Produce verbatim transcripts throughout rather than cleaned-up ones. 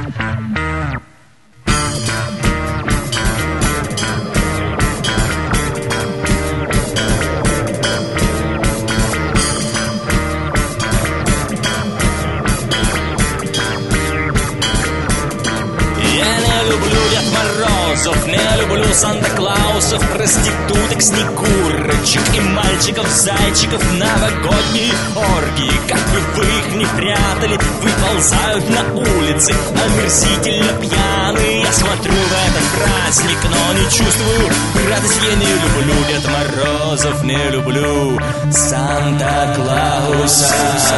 Не люблю Санта-Клаусов, проституток, снегурочек и мальчиков-зайчиков новогодней оргии. Как бы вы их ни прятали, выползают на улицы омерзительно пьяные. Я смотрю в этот праздник, но не чувствую радость. Я не люблю Дед Морозов, не люблю Санта-Клауса.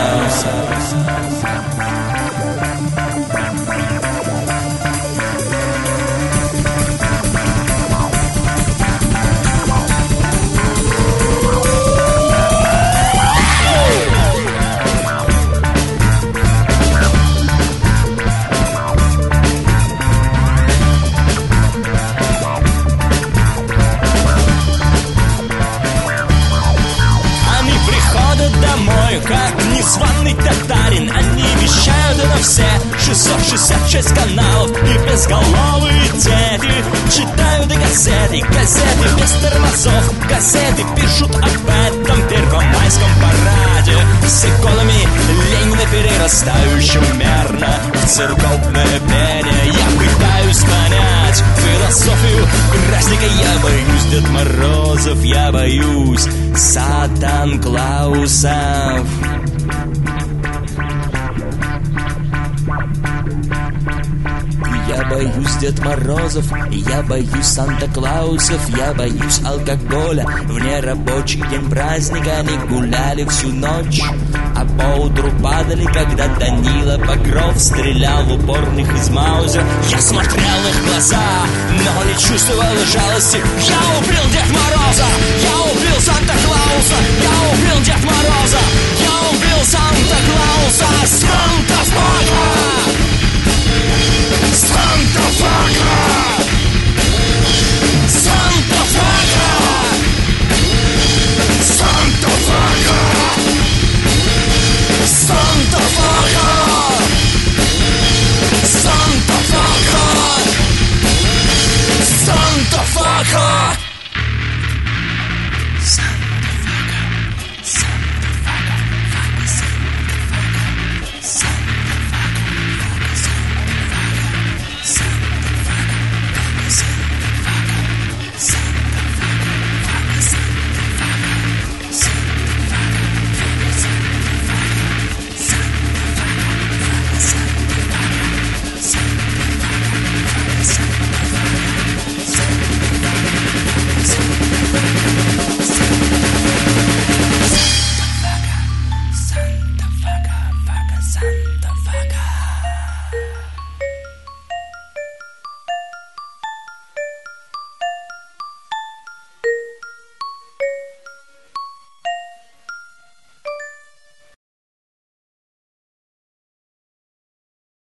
Как незваный татарин, они вещают на все шестьсот шестьдесят шесть каналов. И безголовые дети читают и газеты, газеты без тормозов. Газеты пишут об этом первомайском параде с иконами Ленина, перерастающим мерно в церковное пение. Я пытаюсь понять философию праздника. Я боюсь Дед Морозов, я боюсь Санта-Клаусов. Я боюсь Дед Морозов, я боюсь Санта-Клаусов, я боюсь алкоголя. В нерабочий день праздника они гуляли всю ночь, а поутру падали, когда Данила Багров стрелял в упорных из маузера. Я смотрел в их глаза, но не чувствовал жалости. Я убил Дед Мороза, я убил Санта-Клауса, я убил Дед Мороза, я убил Санта-Клауса. Санта